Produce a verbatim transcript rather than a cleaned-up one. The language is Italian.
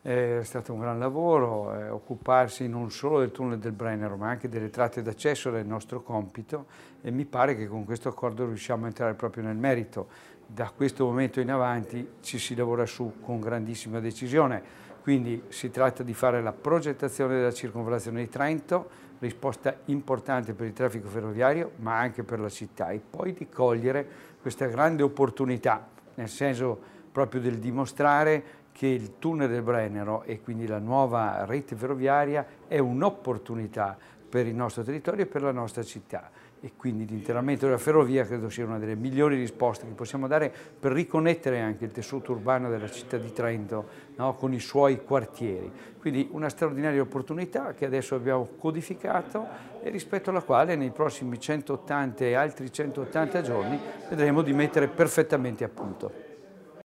È stato un gran lavoro, eh, occuparsi non solo del tunnel del Brennero, ma anche delle tratte d'accesso del nostro compito, e mi pare che con questo accordo riusciamo a entrare proprio nel merito. Da questo momento in avanti ci si lavora su con grandissima decisione, quindi si tratta di fare la progettazione della circonvallazione di Trento, risposta importante per il traffico ferroviario, ma anche per la città, e poi di cogliere questa grande opportunità, nel senso proprio del dimostrare che il tunnel del Brennero e quindi la nuova rete ferroviaria è un'opportunità per il nostro territorio e per la nostra città, e quindi l'interramento della ferrovia credo sia una delle migliori risposte che possiamo dare per riconnettere anche il tessuto urbano della città di Trento, no, con i suoi quartieri. Quindi una straordinaria opportunità che adesso abbiamo codificato e rispetto alla quale nei prossimi centottanta e altri centottanta giorni vedremo di mettere perfettamente a punto.